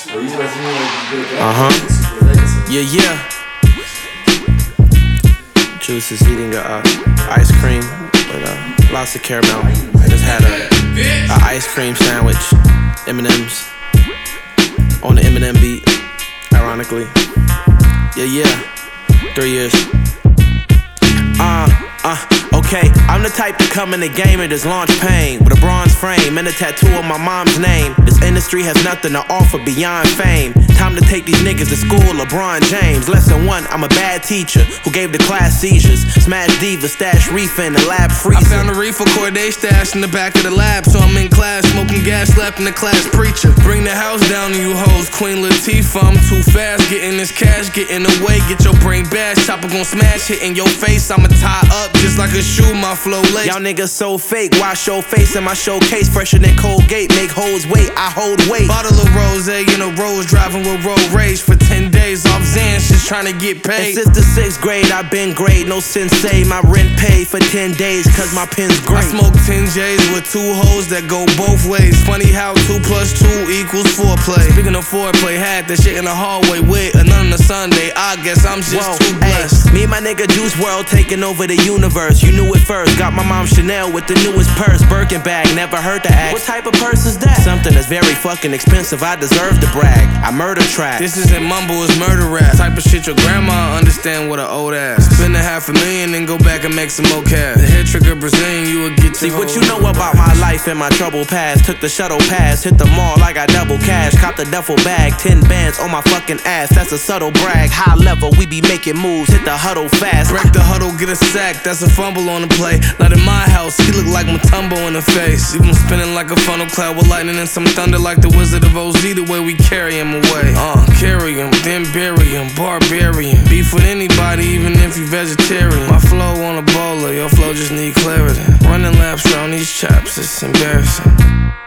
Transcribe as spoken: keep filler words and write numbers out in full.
Uh-huh. Yeah, yeah. Juice is eating a uh, ice cream with uh, lots of caramel. I just had a, a ice cream sandwich, M and M's, on the Eminem beat, ironically. Yeah, yeah. Three years. Uh, uh, okay. I'm the type to come in the game and just launch pain with a bronze frame and a tattoo of my mom's name. This industry has nothing to offer beyond fame. Time to take these niggas to school, LeBron James. Lesson one, I'm a bad teacher who gave the class seizures. Smash divas, stash reefer in the lab freezer. I found a reefer Corday stash in the back of the lab, so I'm in class smoking gas, slapping the class preacher. Bring the house down to you hoes, Queen Latifah. I'm too fast, getting this cash, getting away. Get your brain bashed, chopper gon' smash, hitting your face. I'ma tie up just like a shoe, my flow lace. Y'all niggas so fake, wash your face in my showcase. Fresher than Colgate, make hoes wait, I hold weight. Bottle of rose in a rose, driving with road rage for ten days off Xans, just trying to get paid. And since the sixth grade, I've been great, no sensei. My rent paid for ten days, cause my pen's great. I smoke ten J's with two hoes that go both ways. Funny how two plus two equals foreplay. Speaking of foreplay, had that shit in the hallway with another Sunday. I guess I'm just Whoa, too blessed. Ay, me and my nigga Juice world taking over the universe. You knew it first, got my mom Chanel with the newest purse. Birkin bag, never heard to ask, what type of purse is that? Something that's very fucking expensive, I deserve to brag. I murder track. This isn't mumble, it's murder rap. Type of shit your grandma understand with an old ass. Spend a half a million and go back and make some more cash. The head trigger Brazilian, you would get to see what you know about my life and my trouble past. Took the shuttle pass, hit the mall, I got double cash. Cop the duffel bag, ten bands on my fucking ass. That's a subtle brag. High level, we be making moves, hit the huddle fast. Break the huddle, get a sack, that's a fumble on the play. Not in my house, he look like Mutombo in the face. Leave him spinning like a funnel cloud with lightning and some thunder like the Wizard of Oz. The way we carry him away. Uh, carry him, then bury him, barbarian. Beef with anybody, even if you vegetarian. My flow on a bowler, your flow just need clarity. Running laps around these chaps, it's embarrassing.